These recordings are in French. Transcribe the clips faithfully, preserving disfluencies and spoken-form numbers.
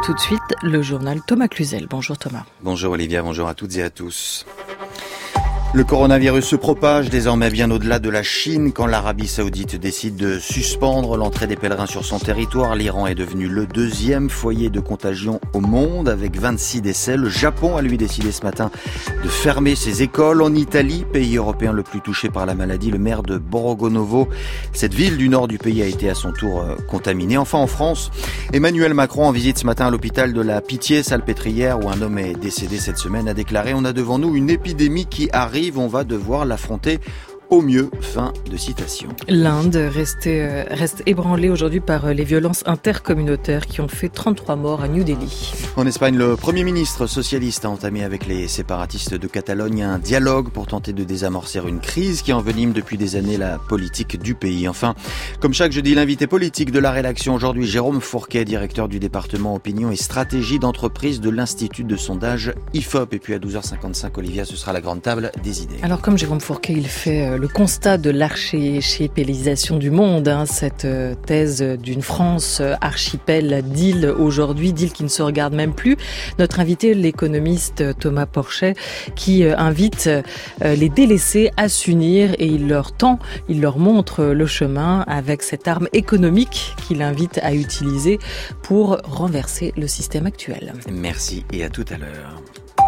Tout de suite, le journal Thomas Cluzel. Bonjour Thomas. Bonjour Olivia, bonjour à toutes et à tous. Le coronavirus se propage désormais bien au-delà de la Chine. Quand l'Arabie Saoudite décide de suspendre l'entrée des pèlerins sur son territoire, l'Iran est devenu le deuxième foyer de contagion au monde avec vingt-six décès. Le Japon a lui décidé ce matin de fermer ses écoles. En Italie, pays européen le plus touché par la maladie, le maire de Borgonovo, cette ville du nord du pays, a été à son tour contaminée. Enfin en France, Emmanuel Macron en visite ce matin à l'hôpital de la Pitié-Salpêtrière où un homme est décédé cette semaine a déclaré: on a devant nous une épidémie qui arrive. On va devoir l'affronter au mieux. Fin de citation. L'Inde reste, euh, reste ébranlée aujourd'hui par les violences intercommunautaires qui ont fait trente-trois morts à New Delhi. En Espagne, le Premier ministre socialiste a entamé avec les séparatistes de Catalogne un dialogue pour tenter de désamorcer une crise qui envenime depuis des années la politique du pays. Enfin, comme chaque jeudi, l'invité politique de la rédaction aujourd'hui, Jérôme Fourquet, directeur du département opinion et stratégie d'entreprise de l'Institut de sondage I F O P. Et puis à douze heures cinquante-cinq, Olivia, ce sera la grande table des idées. Alors comme Jérôme Fourquet, il fait le constat de l'archipélisation du monde, hein, cette thèse d'une France archipel d'îles aujourd'hui, d'îles qui ne se regardent même plus. Notre invité, l'économiste Thomas Porchet, qui invite les délaissés à s'unir et il leur tend, il leur montre le chemin avec cette arme économique qu'il invite à utiliser pour renverser le système actuel. Merci et à tout à l'heure.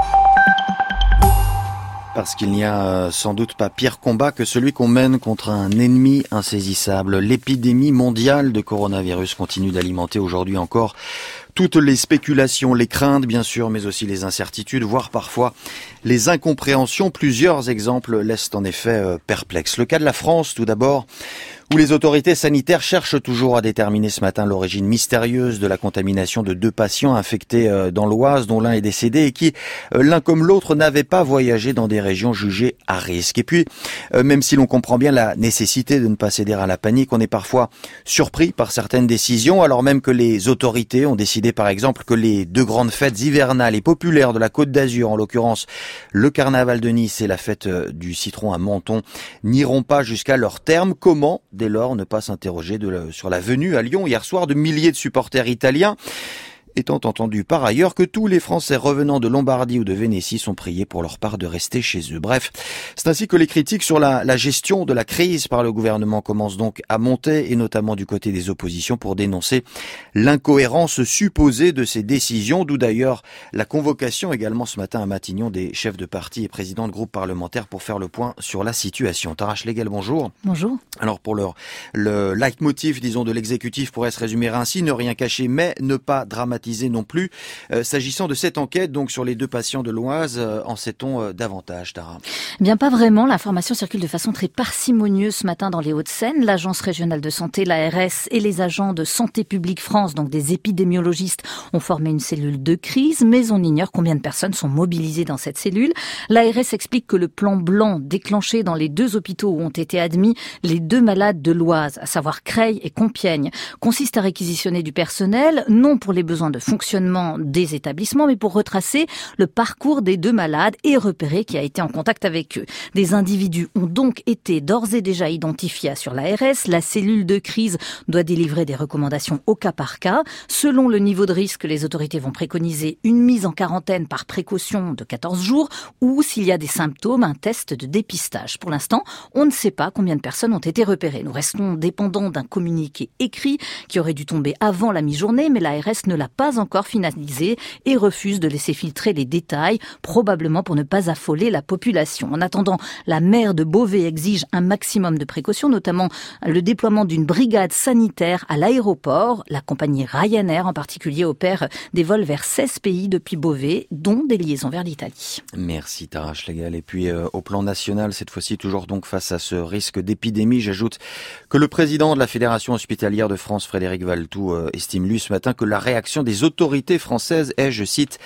Parce qu'il n'y a sans doute pas pire combat que celui qu'on mène contre un ennemi insaisissable. L'épidémie mondiale de coronavirus continue d'alimenter aujourd'hui encore toutes les spéculations, les craintes bien sûr, mais aussi les incertitudes, voire parfois les incompréhensions. Plusieurs exemples laissent en effet perplexes. Le cas de la France tout d'abord, où les autorités sanitaires cherchent toujours à déterminer ce matin l'origine mystérieuse de la contamination de deux patients infectés dans l'Oise, dont l'un est décédé et qui, l'un comme l'autre, n'avaient pas voyagé dans des régions jugées à risque. Et puis, même si l'on comprend bien la nécessité de ne pas céder à la panique, on est parfois surpris par certaines décisions, alors même que les autorités ont décidé par exemple que les deux grandes fêtes hivernales et populaires de la Côte d'Azur, en l'occurrence le carnaval de Nice et la fête du citron à Menton, n'iront pas jusqu'à leur terme. Comment dès lors ne pas s'interroger de la, sur la venue à Lyon hier soir de milliers de supporters italiens, étant entendu par ailleurs que tous les Français revenant de Lombardie ou de Vénétie sont priés pour leur part de rester chez eux. Bref, c'est ainsi que les critiques sur la, la gestion de la crise par le gouvernement commencent donc à monter, et notamment du côté des oppositions, pour dénoncer l'incohérence supposée de ces décisions, d'où d'ailleurs la convocation également ce matin à Matignon des chefs de parti et présidents de groupes parlementaires pour faire le point sur la situation. Tara Schlegel, bonjour. Bonjour. Alors pour leur, le leitmotiv, disons, de l'exécutif pourrait se résumer ainsi: ne rien cacher mais ne pas dramatiser non plus. Euh, s'agissant de cette enquête, donc sur les deux patients de l'Oise, euh, en sait-on euh, davantage, Tara? Bien pas vraiment. L'information circule de façon très parcimonieuse ce matin dans les Hauts-de-Seine. L'Agence régionale de santé, l'A R S, et les agents de Santé publique France, donc des épidémiologistes, ont formé une cellule de crise, mais on ignore combien de personnes sont mobilisées dans cette cellule. L'A R S explique que le plan blanc déclenché dans les deux hôpitaux où ont été admis les deux malades de l'Oise, à savoir Creil et Compiègne, consiste à réquisitionner du personnel, non pour les besoins de fonctionnement des établissements, mais pour retracer le parcours des deux malades et repérer qui a été en contact avec eux. Des individus ont donc été d'ores et déjà identifiés sur l'A R S. La cellule de crise doit délivrer des recommandations au cas par cas. Selon le niveau de risque, les autorités vont préconiser une mise en quarantaine par précaution de quatorze jours ou, s'il y a des symptômes, un test de dépistage. Pour l'instant, on ne sait pas combien de personnes ont été repérées. Nous restons dépendants d'un communiqué écrit qui aurait dû tomber avant la mi-journée, mais l'A R S ne l'a pas encore finalisé et refuse de laisser filtrer les détails, probablement pour ne pas affoler la population. En attendant, la maire de Beauvais exige un maximum de précautions, notamment le déploiement d'une brigade sanitaire à l'aéroport. La compagnie Ryanair en particulier opère des vols vers seize pays depuis Beauvais, dont des liaisons vers l'Italie. Merci Tara Schlegel. Et puis euh, au plan national, cette fois-ci toujours donc face à ce risque d'épidémie, j'ajoute que le président de la Fédération hospitalière de France, Frédéric Valletoux, euh, estime lui ce matin que la réaction des autorités françaises est, je cite,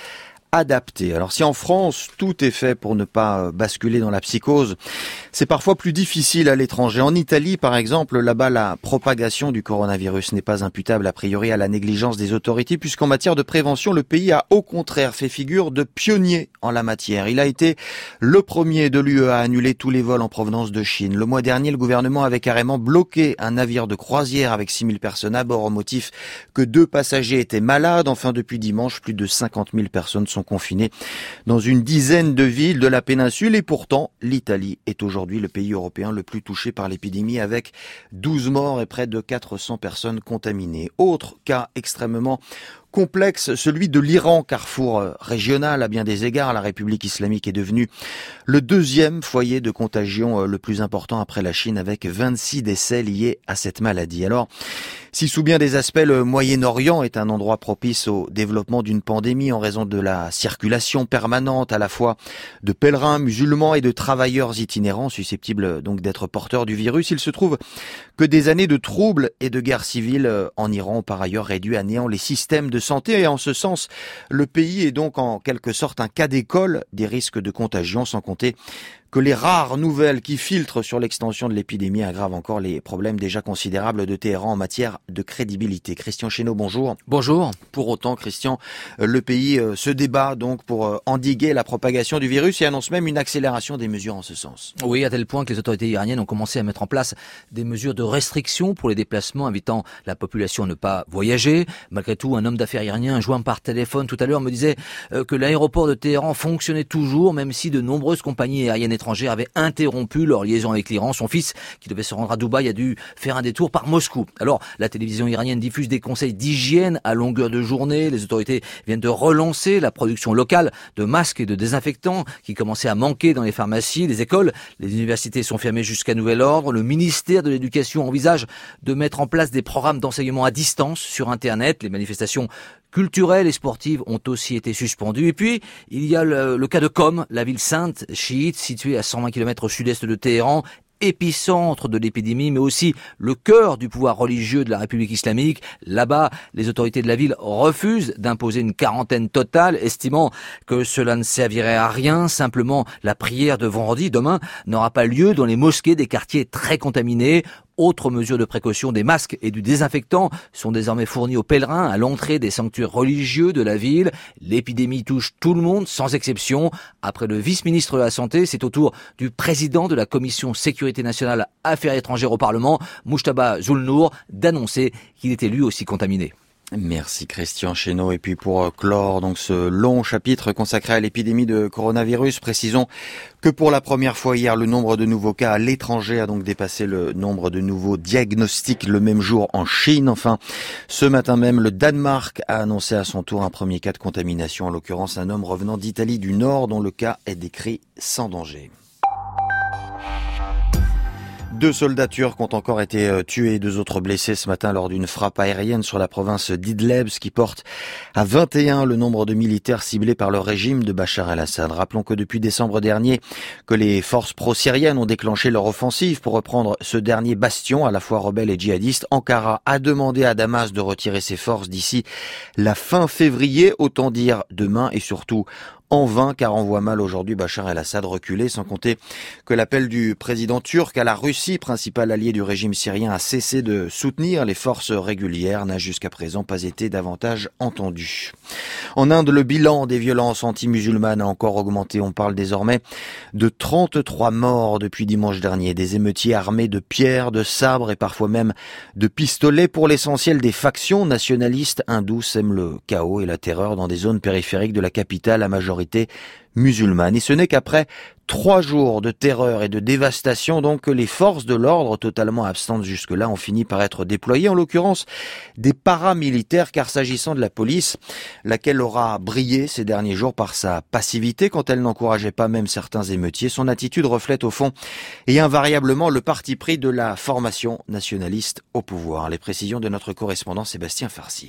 adapté. Alors si en France, tout est fait pour ne pas basculer dans la psychose, c'est parfois plus difficile à l'étranger. En Italie, par exemple, là-bas, la propagation du coronavirus n'est pas imputable a priori à la négligence des autorités, puisqu'en matière de prévention, le pays a au contraire fait figure de pionnier en la matière. Il a été le premier de l'U E à annuler tous les vols en provenance de Chine. Le mois dernier, le gouvernement avait carrément bloqué un navire de croisière avec six mille personnes à bord au motif que deux passagers étaient malades. Enfin, depuis dimanche, plus de cinquante mille personnes sont confinés dans une dizaine de villes de la péninsule et pourtant l'Italie est aujourd'hui le pays européen le plus touché par l'épidémie avec douze morts et près de quatre cents personnes contaminées. Autre cas extrêmement complexe, celui de l'Iran, carrefour régional à bien des égards. La République islamique est devenue le deuxième foyer de contagion le plus important après la Chine avec vingt-six décès liés à cette maladie. Alors, si sous bien des aspects le Moyen-Orient est un endroit propice au développement d'une pandémie en raison de la circulation permanente à la fois de pèlerins musulmans et de travailleurs itinérants susceptibles donc d'être porteurs du virus, il se trouve que des années de troubles et de guerres civiles en Iran ont par ailleurs réduit à néant les systèmes de santé et en ce sens, le pays est donc en quelque sorte un cas d'école des risques de contagion, sans compter que les rares nouvelles qui filtrent sur l'extension de l'épidémie aggravent encore les problèmes déjà considérables de Téhéran en matière de crédibilité. Christian Chesneau, bonjour. Bonjour. Pour autant, Christian, le pays se débat donc pour endiguer la propagation du virus et annonce même une accélération des mesures en ce sens. Oui, à tel point que les autorités iraniennes ont commencé à mettre en place des mesures de restriction pour les déplacements, invitant la population à ne pas voyager. Malgré tout, un homme d'affaires iranien joint par téléphone tout à l'heure me disait que l'aéroport de Téhéran fonctionnait toujours, même si de nombreuses compagnies aériennes étrangères avaient interrompu leur liaison avec l'Iran. Son fils, qui devait se rendre à Dubaï, a dû faire un détour par Moscou. Alors, la télévision iranienne diffuse des conseils d'hygiène à longueur de journée. Les autorités viennent de relancer la production locale de masques et de désinfectants qui commençaient à manquer dans les pharmacies, les écoles. Les universités sont fermées jusqu'à nouvel ordre. Le ministère de l'Éducation envisage de mettre en place des programmes d'enseignement à distance sur Internet. Les manifestations culturelles et sportives ont aussi été suspendues. Et puis, il y a le, le cas de Qom, la ville sainte chiite située à cent vingt kilomètres au sud-est de Téhéran, épicentre de l'épidémie, mais aussi le cœur du pouvoir religieux de la République islamique. Là-bas, les autorités de la ville refusent d'imposer une quarantaine totale, estimant que cela ne servirait à rien. Simplement, la prière de vendredi, demain, n'aura pas lieu dans les mosquées des quartiers très contaminés. Autre mesure de précaution, des masques et du désinfectant sont désormais fournis aux pèlerins à l'entrée des sanctuaires religieux de la ville. L'épidémie touche tout le monde, sans exception. Après le vice-ministre de la Santé, c'est au tour du président de la Commission Sécurité nationale Affaires étrangères au Parlement, Mujtaba Zulnour, d'annoncer qu'il était lui aussi contaminé. Merci Christian Chesneau. Et puis pour clore donc ce long chapitre consacré à l'épidémie de coronavirus, précisons que pour la première fois hier, le nombre de nouveaux cas à l'étranger a donc dépassé le nombre de nouveaux diagnostics le même jour en Chine. Enfin, ce matin même, le Danemark a annoncé à son tour un premier cas de contamination, en l'occurrence un homme revenant d'Italie du Nord dont le cas est décrit sans danger. Deux soldats turcs ont encore été tués et deux autres blessés ce matin lors d'une frappe aérienne sur la province d'Idleb, ce qui porte à vingt et un le nombre de militaires ciblés par le régime de Bachar el-Assad. Rappelons que depuis décembre dernier, que les forces pro-syriennes ont déclenché leur offensive pour reprendre ce dernier bastion, à la fois rebelle et djihadiste. Ankara a demandé à Damas de retirer ses forces d'ici la fin février, autant dire demain, et surtout en vain, car on voit mal aujourd'hui Bachar el-Assad reculer, sans compter que l'appel du président turc à la Russie, principal allié du régime syrien, a cessé de soutenir les forces régulières, n'a jusqu'à présent pas été davantage entendu. En Inde, le bilan des violences anti-musulmanes a encore augmenté. On parle désormais de trente-trois morts depuis dimanche dernier. Des émeutiers armés de pierres, de sabres et parfois même de pistolets. Pour l'essentiel, des factions nationalistes hindous sèment le chaos et la terreur dans des zones périphériques de la capitale à majorité musulmane. Et ce n'est qu'après trois jours de terreur et de dévastation donc que les forces de l'ordre, totalement absentes jusque-là, ont fini par être déployées, en l'occurrence des paramilitaires, car s'agissant de la police, laquelle aura brillé ces derniers jours par sa passivité quand elle n'encourageait pas même certains émeutiers, son attitude reflète au fond et invariablement le parti pris de la formation nationaliste au pouvoir. Les précisions de notre correspondant Sébastien Farcy.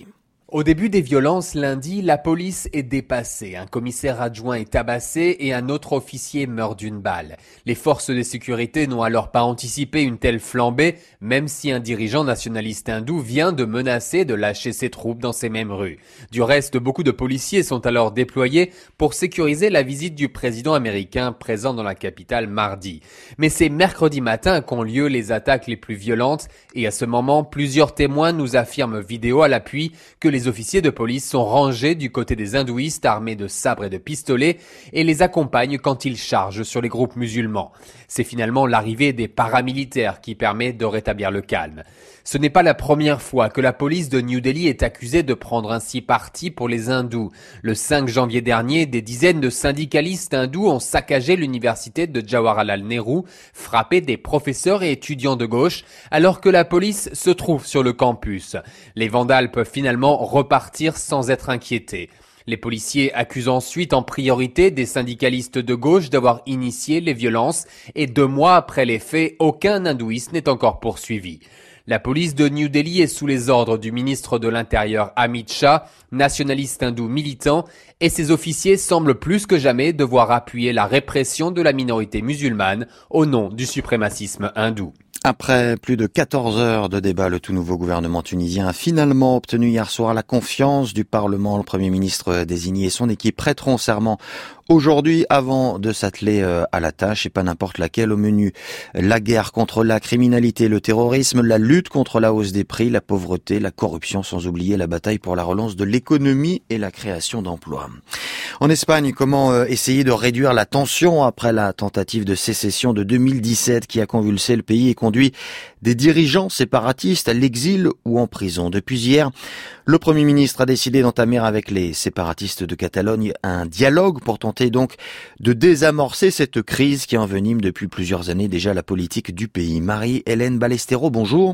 Au début des violences lundi, la police est dépassée. Un commissaire adjoint est tabassé et un autre officier meurt d'une balle. Les forces de sécurité n'ont alors pas anticipé une telle flambée, même si un dirigeant nationaliste hindou vient de menacer de lâcher ses troupes dans ces mêmes rues. Du reste, beaucoup de policiers sont alors déployés pour sécuriser la visite du président américain présent dans la capitale mardi. Mais c'est mercredi matin qu'ont lieu les attaques les plus violentes et à ce moment, plusieurs témoins nous affirment vidéo à l'appui que les Les officiers de police sont rangés du côté des hindouistes armés de sabres et de pistolets et les accompagnent quand ils chargent sur les groupes musulmans. C'est finalement l'arrivée des paramilitaires qui permet de rétablir le calme. Ce n'est pas la première fois que la police de New Delhi est accusée de prendre ainsi parti pour les hindous. Le cinq janvier dernier, des dizaines de syndicalistes hindous ont saccagé l'université de Jawaharlal Nehru, frappé des professeurs et étudiants de gauche, alors que la police se trouve sur le campus. Les vandales peuvent finalement repartir sans être inquiétés. Les policiers accusent ensuite en priorité des syndicalistes de gauche d'avoir initié les violences et deux mois après les faits, aucun hindouiste n'est encore poursuivi. La police de New Delhi est sous les ordres du ministre de l'Intérieur Amit Shah, nationaliste hindou militant, et ses officiers semblent plus que jamais devoir appuyer la répression de la minorité musulmane au nom du suprémacisme hindou. Après plus de quatorze heures de débat, le tout nouveau gouvernement tunisien a finalement obtenu hier soir la confiance du Parlement. Le Premier ministre désigné et son équipe prêteront serment aujourd'hui avant de s'atteler à la tâche, et pas n'importe laquelle. Au menu, la guerre contre la criminalité, le terrorisme, la lutte contre la hausse des prix, la pauvreté, la corruption, sans oublier la bataille pour la relance de l'économie et la création d'emplois. En Espagne, comment essayer de réduire la tension après la tentative de sécession de deux mille dix-sept qui a convulsé le pays et conduit des dirigeants séparatistes à l'exil ou en prison. Depuis hier, le Premier ministre a décidé d'entamer avec les séparatistes de Catalogne un dialogue pour tenter donc de désamorcer cette crise qui envenime depuis plusieurs années déjà la politique du pays. Marie-Hélène Ballesteros, bonjour.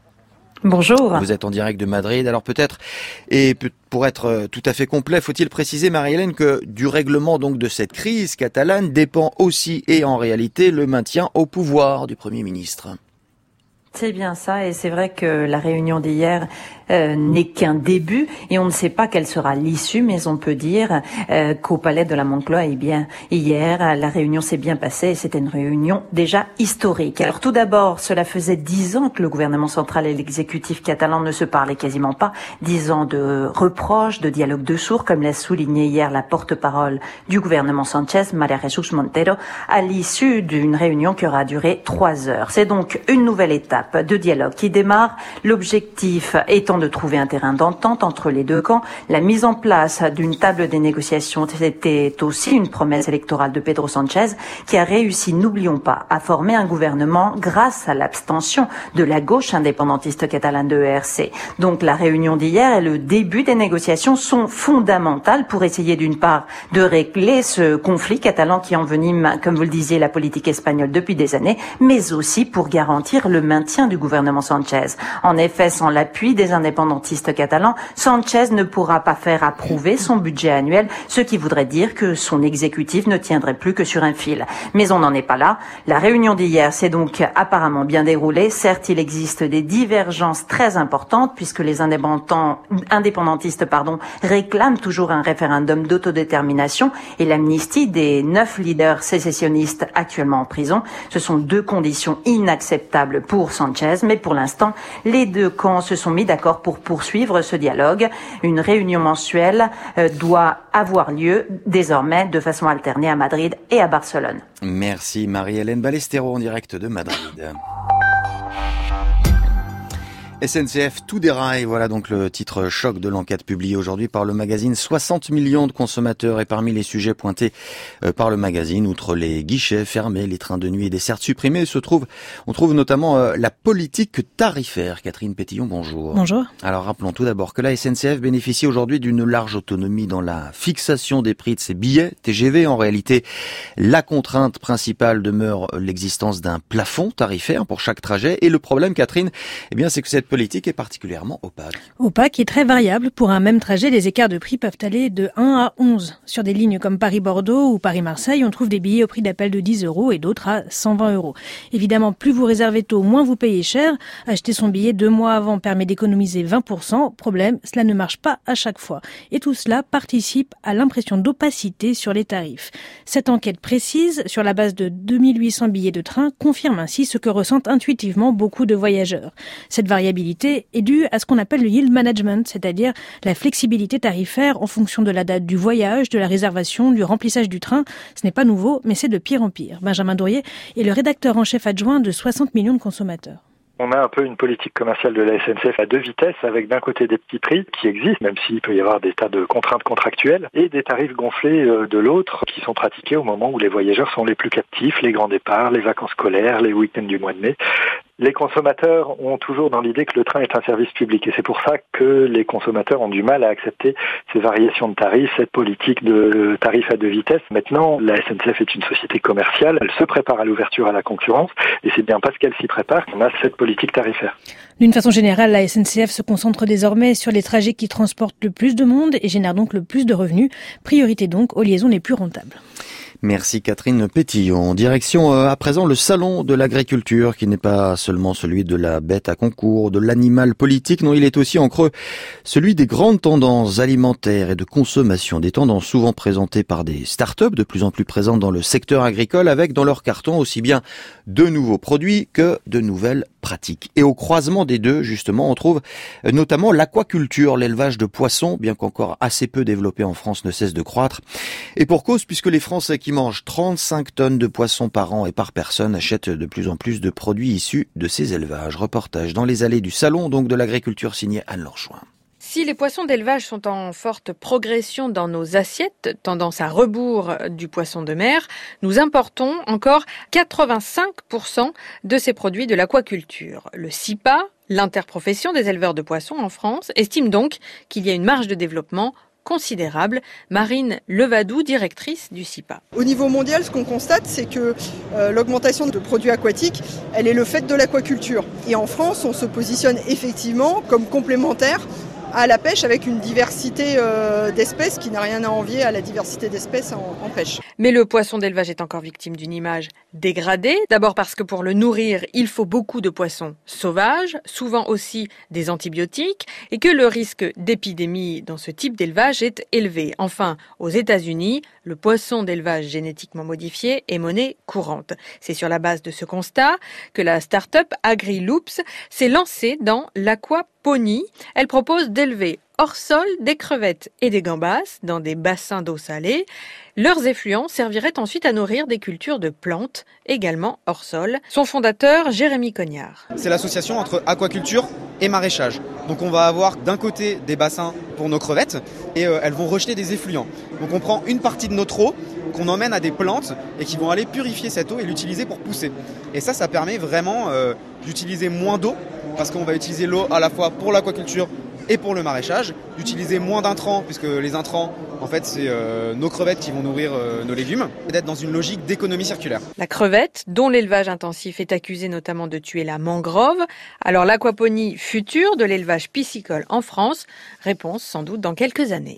Bonjour. Vous êtes en direct de Madrid. Alors peut-être, et pour être tout à fait complet, faut-il préciser, Marie-Hélène, que du règlement donc de cette crise catalane dépend aussi et en réalité le maintien au pouvoir du Premier ministre. C'est bien ça, et c'est vrai que la réunion d'hier euh, n'est qu'un début, et on ne sait pas quelle sera l'issue, mais on peut dire euh, qu'au palais de la Moncloa, eh bien, hier, la réunion s'est bien passée, et c'était une réunion déjà historique. Alors tout d'abord, cela faisait dix ans que le gouvernement central et l'exécutif catalan ne se parlaient quasiment pas, dix ans de reproches, de dialogue de sourds, comme l'a souligné hier la porte-parole du gouvernement Sánchez, María Jesús Montero, à l'issue d'une réunion qui aura duré trois heures. C'est donc une nouvelle étape de dialogue qui démarre, l'objectif étant de trouver un terrain d'entente entre les deux camps. La mise en place d'une table des négociations, c'était aussi une promesse électorale de Pedro Sánchez qui a réussi, n'oublions pas, à former un gouvernement grâce à l'abstention de la gauche indépendantiste catalane de E R C. Donc la réunion d'hier et le début des négociations sont fondamentales pour essayer d'une part de régler ce conflit catalan qui envenime, comme vous le disiez, la politique espagnole depuis des années, mais aussi pour garantir le maintien du gouvernement Sánchez. En effet, sans l'appui des indépendantistes catalans, Sánchez ne pourra pas faire approuver son budget annuel, ce qui voudrait dire que son exécutif ne tiendrait plus que sur un fil. Mais on n'en est pas là. La réunion d'hier s'est donc apparemment bien déroulée. Certes, il existe des divergences très importantes puisque les indépendantistes pardon, réclament toujours un référendum d'autodétermination et l'amnistie des neuf leaders sécessionnistes actuellement en prison. Ce sont deux conditions inacceptables pour Sánchez. Mais pour l'instant, les deux camps se sont mis d'accord pour poursuivre ce dialogue. Une réunion mensuelle euh, doit avoir lieu désormais de façon alternée à Madrid et à Barcelone. Merci Marie-Hélène Ballesteros en direct de Madrid. S N C F, tout déraille. Voilà donc le titre choc de l'enquête publiée aujourd'hui par le magazine. soixante millions de consommateurs, et parmi les sujets pointés par le magazine, outre les guichets fermés, les trains de nuit et dessertes supprimées, se trouve, on trouve notamment la politique tarifaire. Catherine Pétillon, bonjour. Bonjour. Alors rappelons tout d'abord que la S N C F bénéficie aujourd'hui d'une large autonomie dans la fixation des prix de ses billets T G V. En réalité, la contrainte principale demeure l'existence d'un plafond tarifaire pour chaque trajet. Et le problème, Catherine, eh bien, c'est que cette cette politique est particulièrement opaque. Opaque et très variable. Pour un même trajet, les écarts de prix peuvent aller de un à onze. Sur des lignes comme Paris-Bordeaux ou Paris-Marseille, on trouve des billets au prix d'appel de dix euros et d'autres à cent vingt euros. Évidemment, plus vous réservez tôt, moins vous payez cher. Acheter son billet deux mois avant permet d'économiser vingt pour cent. Problème, cela ne marche pas à chaque fois. Et tout cela participe à l'impression d'opacité sur les tarifs. Cette enquête précise, sur la base de deux mille huit cents billets de train, confirme ainsi ce que ressentent intuitivement beaucoup de voyageurs. Cette variabilité est due à ce qu'on appelle le yield management, c'est-à-dire la flexibilité tarifaire en fonction de la date du voyage, de la réservation, du remplissage du train. Ce n'est pas nouveau, mais c'est de pire en pire. Benjamin Dourier est le rédacteur en chef adjoint de soixante millions de consommateurs. On a un peu une politique commerciale de la S N C F à deux vitesses, avec d'un côté des petits prix qui existent, même s'il peut y avoir des tas de contraintes contractuelles, et des tarifs gonflés de l'autre qui sont pratiqués au moment où les voyageurs sont les plus captifs, les grands départs, les vacances scolaires, les week-ends du mois de mai. Les consommateurs ont toujours dans l'idée que le train est un service public et c'est pour ça que les consommateurs ont du mal à accepter ces variations de tarifs, cette politique de tarifs à deux vitesses. Maintenant, la S N C F est une société commerciale, elle se prépare à l'ouverture à la concurrence et c'est bien parce qu'elle s'y prépare qu'on a cette politique tarifaire. D'une façon générale, la S N C F se concentre désormais sur les trajets qui transportent le plus de monde et génèrent donc le plus de revenus. Priorité donc aux liaisons les plus rentables. Merci Catherine Pétillon. Direction euh, à présent le salon de l'agriculture qui n'est pas seulement celui de la bête à concours, de l'animal politique, non, il est aussi en creux celui des grandes tendances alimentaires et de consommation, des tendances souvent présentées par des start-up de plus en plus présentes dans le secteur agricole avec dans leur carton aussi bien de nouveaux produits que de nouvelles pratiques. Et au croisement des deux, justement, on trouve notamment l'aquaculture, l'élevage de poissons, bien qu'encore assez peu développé en France, ne cesse de croître. Et pour cause, puisque les Français qui mangent trente-cinq tonnes de poissons par an et par personne achètent de plus en plus de produits issus de ces élevages. Reportage dans les allées du salon donc de l'agriculture signé Anne Lorchouin. Si les poissons d'élevage sont en forte progression dans nos assiettes, tendance à rebours du poisson de mer, nous importons encore quatre-vingt-cinq pour cent de ces produits de l'aquaculture. Le C I P A, l'interprofession des éleveurs de poissons en France, estime donc qu'il y a une marge de développement considérable. Marine Levadou, directrice du C I P A. Au niveau mondial, ce qu'on constate, c'est que euh, l'augmentation de produits aquatiques, elle est le fait de l'aquaculture. Et en France, on se positionne effectivement comme complémentaire à la pêche avec une diversité euh, d'espèces qui n'a rien à envier à la diversité d'espèces en, en pêche. Mais le poisson d'élevage est encore victime d'une image dégradée. D'abord parce que pour le nourrir, il faut beaucoup de poissons sauvages, souvent aussi des antibiotiques, et que le risque d'épidémie dans ce type d'élevage est élevé. Enfin, aux États-Unis, le poisson d'élevage génétiquement modifié est monnaie courante. C'est sur la base de ce constat que la start-up AgriLoops s'est lancée dans l'aquaponie. Elle propose d'élever hors sol des crevettes et des gambas dans des bassins d'eau salée. Leurs effluents serviraient ensuite à nourrir des cultures de plantes, également hors sol. Son fondateur, Jérémy Cognard. C'est l'association entre aquaculture et maraîchage. Donc on va avoir d'un côté des bassins pour nos crevettes et euh, elles vont rejeter des effluents. Donc on prend une partie de notre eau qu'on emmène à des plantes et qui vont aller purifier cette eau et l'utiliser pour pousser. Et ça, ça permet vraiment euh, d'utiliser moins d'eau parce qu'on va utiliser l'eau à la fois pour l'aquaculture et pour le maraîchage, d'utiliser moins d'intrants, puisque les intrants, en fait, c'est euh, nos crevettes qui vont nourrir euh, nos légumes, et d'être dans une logique d'économie circulaire. La crevette, dont l'élevage intensif est accusé notamment de tuer la mangrove. Alors l'aquaponie future de l'élevage piscicole en France, réponse sans doute dans quelques années.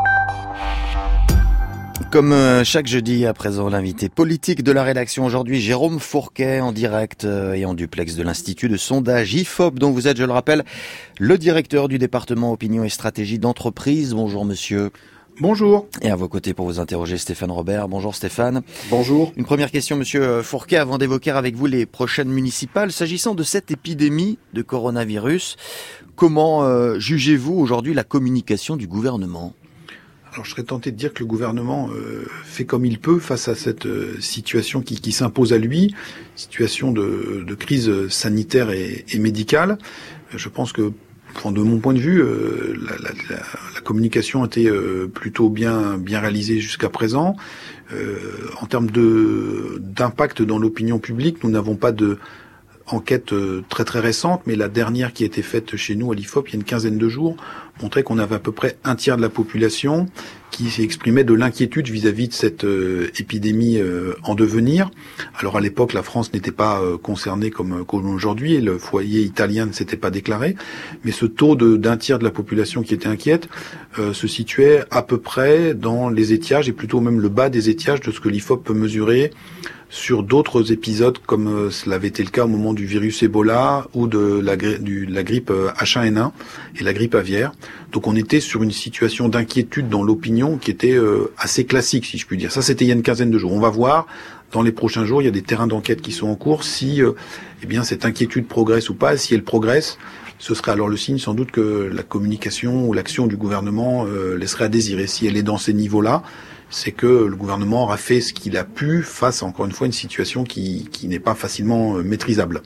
Comme chaque jeudi, à présent, l'invité politique de la rédaction aujourd'hui, Jérôme Fourquet, en direct et en duplex de l'Institut de sondage I F O P, dont vous êtes, je le rappelle, le directeur du département opinion et stratégie d'entreprise. Bonjour monsieur. Bonjour. Et à vos côtés pour vous interroger, Stéphane Robert. Bonjour Stéphane. Bonjour. Une première question, monsieur Fourquet, avant d'évoquer avec vous les prochaines municipales. S'agissant de cette épidémie de coronavirus, comment euh, jugez-vous aujourd'hui la communication du gouvernement ? Alors, je serais tenté de dire que le gouvernement euh, fait comme il peut face à cette euh, situation qui, qui s'impose à lui, situation de, de crise sanitaire et, et médicale. Je pense que, de mon point de vue, euh, la, la, la, la communication a été euh, plutôt bien, bien réalisée jusqu'à présent. Euh, en termes de, d'impact dans l'opinion publique, nous n'avons pas de enquête très très récente, mais la dernière qui a été faite chez nous à l'I F O P il y a une quinzaine de jours montrait qu'on avait à peu près un tiers de la population qui exprimait de l'inquiétude vis-à-vis de cette euh, épidémie euh, en devenir. Alors à l'époque, la France n'était pas euh, concernée comme, comme aujourd'hui, et le foyer italien ne s'était pas déclaré, mais ce taux de, d'un tiers de la population qui était inquiète euh, se situait à peu près dans les étiages, et plutôt même le bas des étiages de ce que l'I F O P peut mesurer sur d'autres épisodes, comme euh, cela avait été le cas au moment du virus Ebola ou de la, du, la grippe H un N un et la grippe aviaire. Donc on était sur une situation d'inquiétude dans l'opinion qui était euh, assez classique, si je puis dire. Ça, c'était il y a une quinzaine de jours. On va voir dans les prochains jours, il y a des terrains d'enquête qui sont en cours, si euh, eh bien cette inquiétude progresse ou pas. Si elle progresse, ce serait alors le signe sans doute que la communication ou l'action du gouvernement euh, laisserait à désirer. Si elle est dans ces niveaux-là, c'est que le gouvernement aura fait ce qu'il a pu face à, encore une fois, une situation qui, qui n'est pas facilement maîtrisable.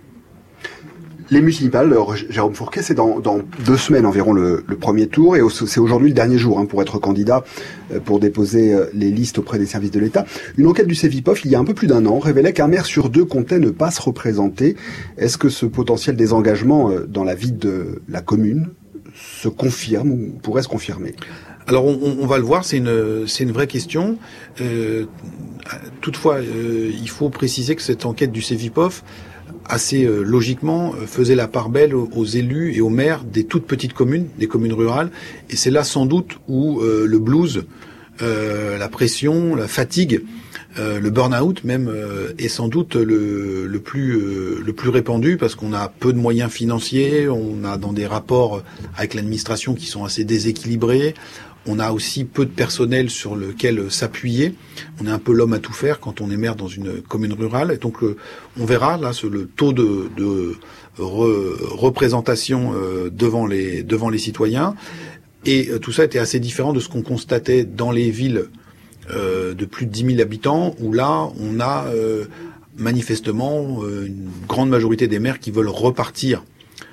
Les municipales, Jérôme Fourquet, c'est dans, dans deux semaines environ le, le premier tour, et c'est aujourd'hui le dernier jour hein, pour être candidat, pour déposer les listes auprès des services de l'État. Une enquête du Cevipof, il y a un peu plus d'un an, révélait qu'un maire sur deux comptait ne pas se représenter. Est-ce que ce potentiel désengagement dans la vie de la commune se confirme ou pourrait se confirmer ? Alors on, on va le voir, c'est une c'est une vraie question. Euh, toutefois, euh, il faut préciser que cette enquête du Cevipof, assez euh, logiquement, euh, faisait la part belle aux, aux élus et aux maires des toutes petites communes, des communes rurales. Et c'est là sans doute où euh, le blues, euh, la pression, la fatigue, euh, le burn-out même euh, est sans doute le, le plus euh, le plus répandu, parce qu'on a peu de moyens financiers, on a dans des rapports avec l'administration qui sont assez déséquilibrés. On a aussi peu de personnel sur lequel s'appuyer. On est un peu l'homme à tout faire quand on est maire dans une commune rurale. Et donc, le, on verra là ce, le taux de, de re, représentation euh, devant les devant les citoyens. Et euh, tout ça était assez différent de ce qu'on constatait dans les villes euh, de plus de dix mille habitants, où là, on a euh, manifestement euh, une grande majorité des maires qui veulent repartir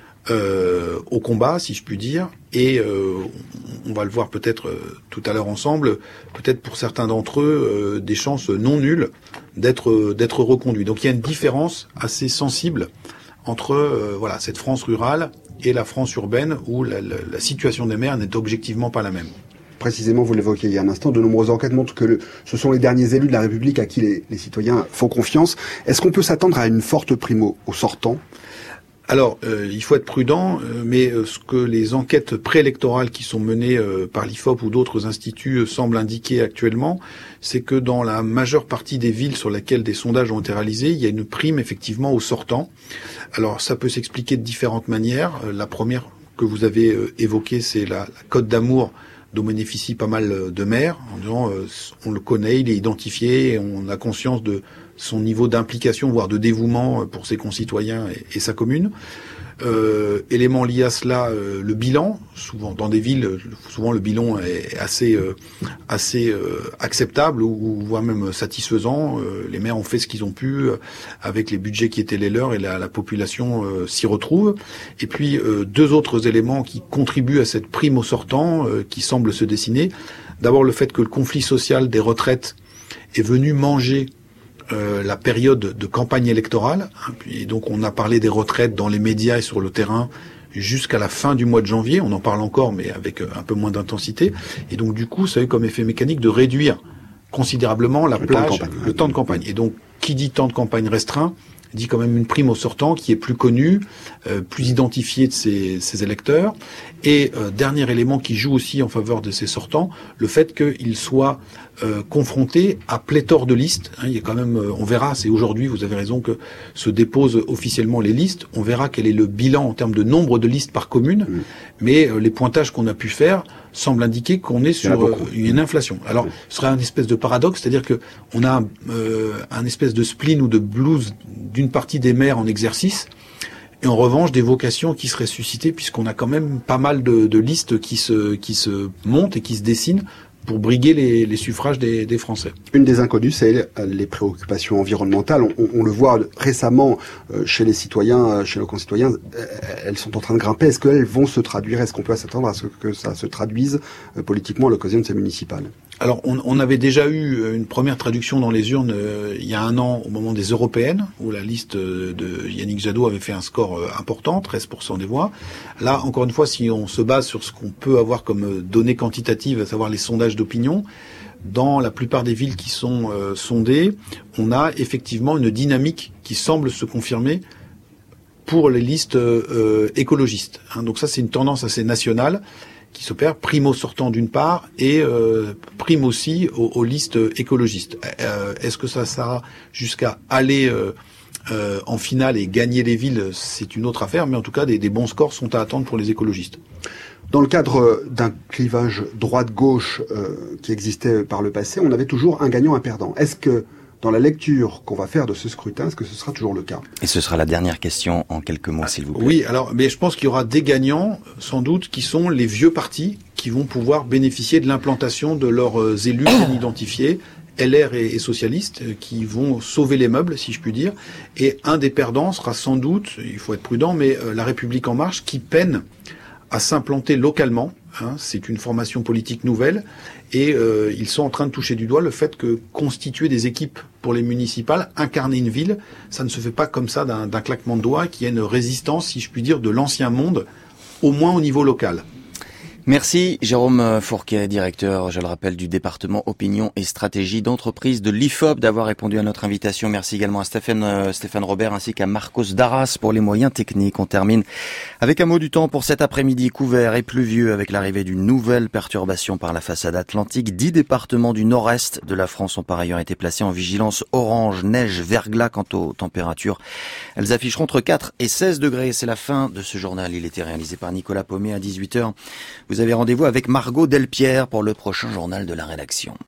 Euh, au combat, si je puis dire, et euh, on va le voir peut-être euh, tout à l'heure ensemble, peut-être pour certains d'entre eux, euh, des chances non nulles d'être euh, d'être reconduits. Donc il y a une différence assez sensible entre euh, voilà cette France rurale et la France urbaine, où la, la, la situation des maires n'est objectivement pas la même. Précisément, vous l'évoquiez il y a un instant, de nombreuses enquêtes montrent que le, ce sont les derniers élus de la République à qui les, les citoyens font confiance. Est-ce qu'on peut s'attendre à une forte prime au, au sortant ? Alors, euh, il faut être prudent, euh, mais euh, ce que les enquêtes préélectorales qui sont menées euh, par l'I F O P ou d'autres instituts euh, semblent indiquer actuellement, c'est que dans la majeure partie des villes sur lesquelles des sondages ont été réalisés, il y a une prime effectivement aux sortants. Alors, ça peut s'expliquer de différentes manières. Euh, la première que vous avez euh, évoquée, c'est la, la cote d'amour dont bénéficient pas mal de maires, en disant euh, on le connaît, il est identifié, et on a conscience de son niveau d'implication, voire de dévouement pour ses concitoyens et, et sa commune. Euh, élément lié à cela, euh, le bilan. Souvent dans des villes, souvent le bilan est assez euh, assez euh, acceptable ou, ou voire même satisfaisant. Euh, les maires ont fait ce qu'ils ont pu euh, avec les budgets qui étaient les leurs, et la, la population euh, s'y retrouve. Et puis euh, deux autres éléments qui contribuent à cette prime au sortant euh, qui semble se dessiner. D'abord le fait que le conflit social des retraites est venu manger Euh, la période de campagne électorale, hein, et donc on a parlé des retraites dans les médias et sur le terrain jusqu'à la fin du mois de janvier. On en parle encore, mais avec un peu moins d'intensité. Et donc du coup, ça a eu comme effet mécanique de réduire considérablement la le plage, temps de le temps de campagne. Et donc, qui dit temps de campagne restreint, dit quand même une prime au sortant qui est plus connue, euh, plus identifiée de ses, ses électeurs. Et euh, dernier élément qui joue aussi en faveur de ces sortants, le fait qu'ils soient euh, confrontés à pléthore de listes. Hein, il y a quand même, euh, on verra, c'est aujourd'hui, vous avez raison, que se déposent officiellement les listes. On verra quel est le bilan en termes de nombre de listes par commune. Mmh. Mais euh, les pointages qu'on a pu faire semblent indiquer qu'on est sur euh, une inflation. Alors, mmh. ce serait un espèce de paradoxe, c'est-à-dire que on a euh, un espèce de spleen ou de blues d'une partie des maires en exercice, et en revanche des vocations qui seraient suscitées, puisqu'on a quand même pas mal de, de listes qui se qui se montent et qui se dessinent pour briguer les, les suffrages des, des Français. Une des inconnues, c'est les préoccupations environnementales. On, on, on le voit récemment euh, chez les citoyens, chez nos concitoyens, euh, elles sont en train de grimper. Est-ce qu'elles vont se traduire? Est-ce qu'on peut s'attendre à ce que ça se traduise euh, politiquement à l'occasion de ces municipales? Alors, on, on avait déjà eu une première traduction dans les urnes euh, il y a un an au moment des européennes, où la liste de Yannick Jadot avait fait un score euh, important, treize pour cent des voix. Là, encore une fois, si on se base sur ce qu'on peut avoir comme données quantitatives, à savoir les sondages d'opinion, dans la plupart des villes qui sont euh, sondées, on a effectivement une dynamique qui semble se confirmer pour les listes euh, écologistes. Hein, donc ça, c'est une tendance assez nationale qui s'opère, primo sortant d'une part, et euh, prime aussi aux, aux listes écologistes. Euh, est-ce que ça sera jusqu'à aller euh, euh, en finale et gagner les villes? C'est une autre affaire, mais en tout cas, des, des bons scores sont à attendre pour les écologistes. Dans le cadre d'un clivage droite-gauche euh, qui existait par le passé, on avait toujours un gagnant, un perdant. Est-ce que dans la lecture qu'on va faire de ce scrutin, est-ce que ce sera toujours le cas? Et ce sera la dernière question en quelques mots, s'il vous plaît. Oui, alors, mais je pense qu'il y aura des gagnants, sans doute, qui sont les vieux partis, qui vont pouvoir bénéficier de l'implantation de leurs élus bien identifiés, L R et, et socialistes, qui vont sauver les meubles, si je puis dire. Et un des perdants sera sans doute, il faut être prudent, mais euh, la République En Marche, qui peine à s'implanter localement. Hein, c'est une formation politique nouvelle et euh, ils sont en train de toucher du doigt le fait que constituer des équipes pour les municipales, incarner une ville, ça ne se fait pas comme ça d'un, d'un claquement de doigts, qu'il y ait une résistance, si je puis dire, de l'ancien monde, au moins au niveau local. Merci Jérôme Fourquet, directeur, je le rappelle, du département Opinion et Stratégie d'entreprise de l'I F O P, d'avoir répondu à notre invitation. Merci également à Stéphane, euh, Stéphane Robert ainsi qu'à Marcos Darras pour les moyens techniques. On termine avec un mot du temps pour cet après-midi couvert et pluvieux avec l'arrivée d'une nouvelle perturbation par la façade atlantique. Dix départements du nord-est de la France ont par ailleurs été placés en vigilance orange, neige, verglas. Quant aux températures, elles afficheront entre quatre et seize degrés. C'est la fin de ce journal. Il était réalisé par Nicolas Pommier à dix-huit heures. Vous avez rendez-vous avec Margot Delpierre pour le prochain journal de la rédaction.